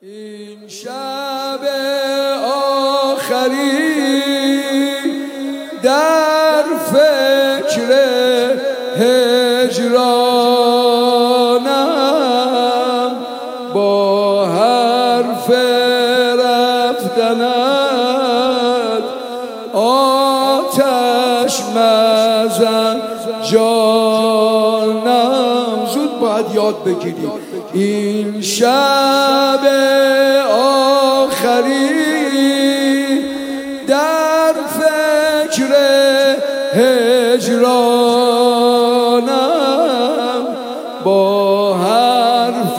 این شب آخری در فکر هجرانم، با حرف رفتنت آتش مزن جانم. زود باید یاد بگیری این شب آخری در فکر هجرانم، با حرف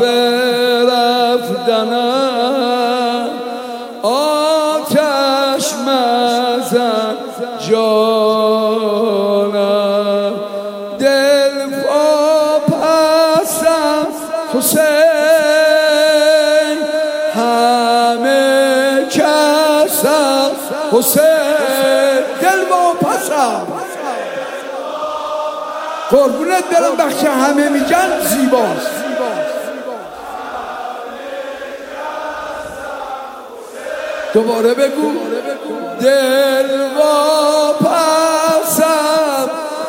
رفتنم آتش مزن جانم. دل واپسم حسین، همه کسم حسین. دل واپسم قربونت برم، بخش همه میگن زیباست. دوباره بگو. دل واپسم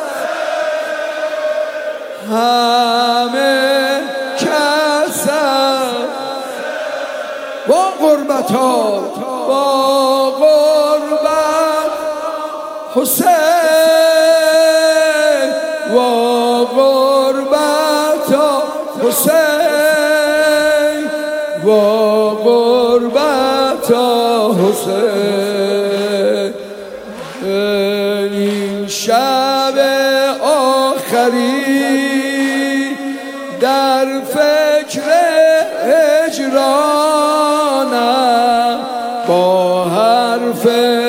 همه کسم، با غربت ها با غربت حسین، با غربت ها حسین، با غربت ها حسین. این شب آخری در فکر هجرانم، با حرف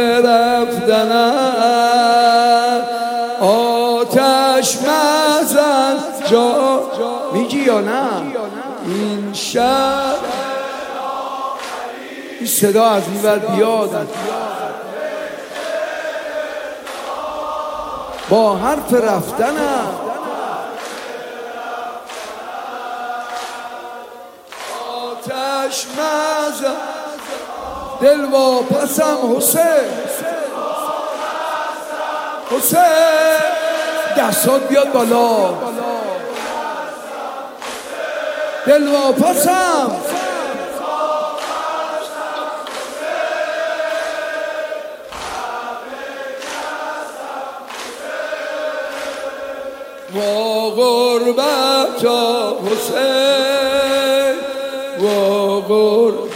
رفتنم آتش مزن جا. میگی یا نه؟ این شب این صدا از این ور بیاد، با حرف رفتنم آتش مزن. دل واپسم حسین، حسین. دستات بیاد بالا. دل واپسم با غربت حسین، با غربت.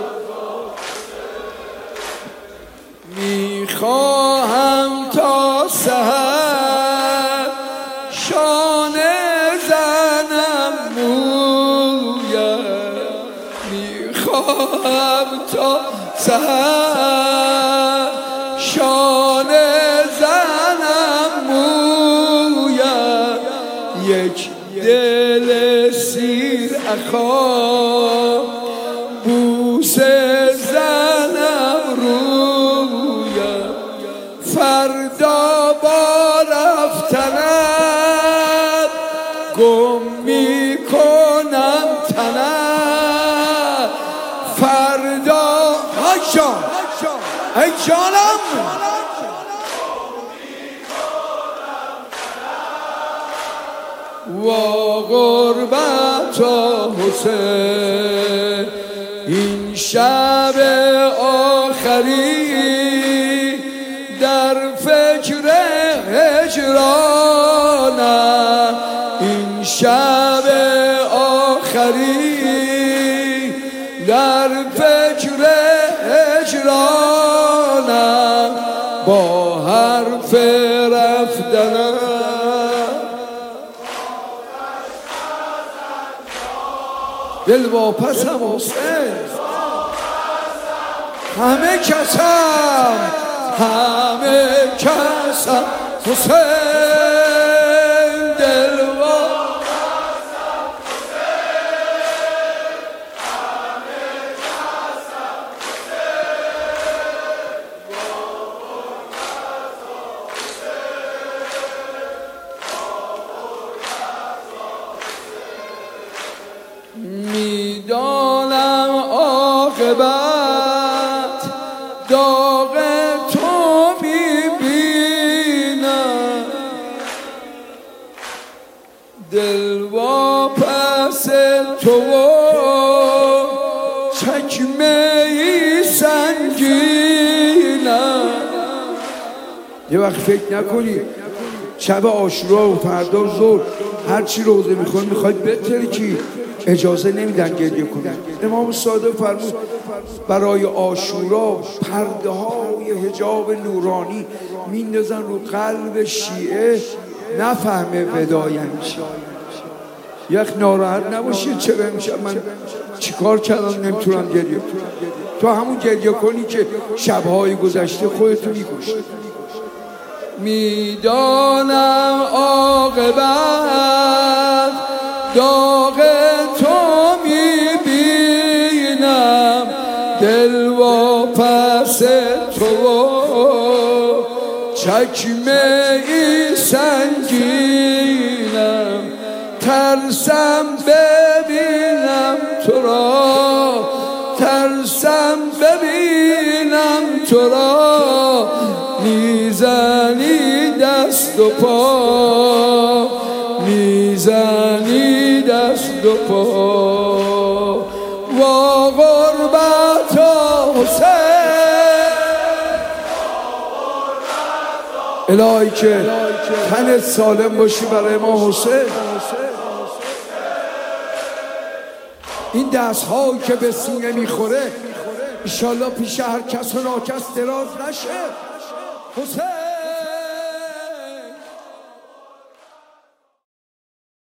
میخواهم تا سحر شانه زنم مویم، میخواهم تا سحر شانه زنم مویم، یک دل سیر اخوان بوسه زنم رویم، فردا با رفتنت گم میکنم تنت، فردا ای جان ای جانم و غربت حسین. این شب آخری در فکر هجرانم، این شب آخری در فکر هجرانم، با حرف رفتنم دل واپسم حسین، همه کسم حسین. دل واپسم همه کسم حسین. میدانم چکمه سنگینم. یه وقت فکر نکنی شب عاشورا و فردا ظهر هرچی روزه میخوای میخواید بترکی اجازه نمیدن گریه کنن. امام صادق فرمود برای عاشورا پرده های حجاب نورانی میندازن رو قلب شیعه نفهمه ودا یعنی چی. یک ناراحت نباشید چرا امشب من چیکار کردم نمیتونم گریه کنم. تو همون گریه کنی که شبهای گذشته خودتو میکشی. میدانم عاقبت داغ تو میبینم، دل واپس تو چکمه ای سنگینم. ترسم ببینم تو را، ترسم ببینم تو را، میزنی دست و پا، میزنی دست و پا. وا غربت حسین، الهی که تنت سالم باشی برای ما حسین. این دست هایی که به سینه میخوره انشالله پیش هر کس و ناکس دراز نشه. حسین